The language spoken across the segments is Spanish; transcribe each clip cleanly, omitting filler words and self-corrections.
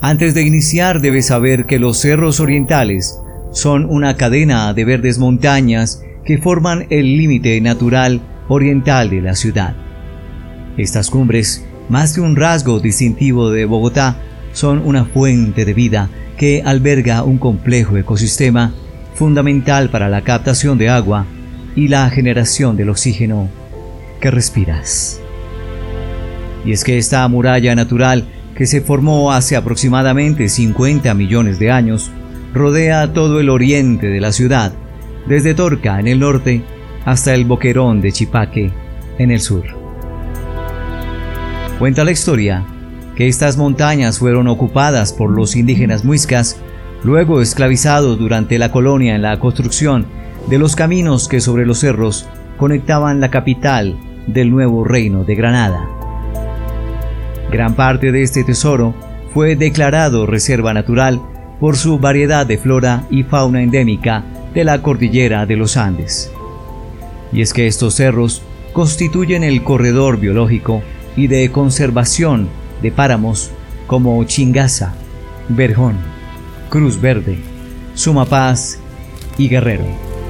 Antes de iniciar debes saber que los cerros orientales son una cadena de verdes montañas que forman el límite natural oriental de la ciudad. Estas cumbres, más que un rasgo distintivo de Bogotá, son una fuente de vida que alberga un complejo ecosistema fundamental para la captación de agua y la generación del oxígeno que respiras. Y es que esta muralla natural, que se formó hace aproximadamente 50 millones de años, rodea todo el oriente de la ciudad, desde Torca en el norte hasta el Boquerón de Chipaque en el sur. Cuenta la historia que estas montañas fueron ocupadas por los indígenas muiscas, luego esclavizados durante la colonia en la construcción de los caminos que sobre los cerros conectaban la capital del nuevo reino de Granada. Gran parte de este tesoro fue declarado reserva natural por su variedad de flora y fauna endémica de la cordillera de los Andes. Y es que estos cerros constituyen el corredor biológico y de conservación de páramos como Chingaza, Verjón, Cruz Verde, Sumapaz y Guerrero.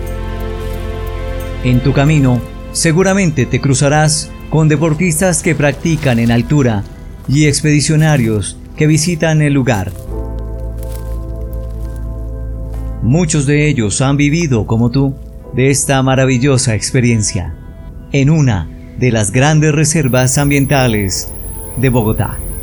En tu camino, seguramente te cruzarás con deportistas que practican en altura y expedicionarios que visitan el lugar. Muchos de ellos han vivido, como tú, de esta maravillosa experiencia, en una de las grandes reservas ambientales de Bogotá.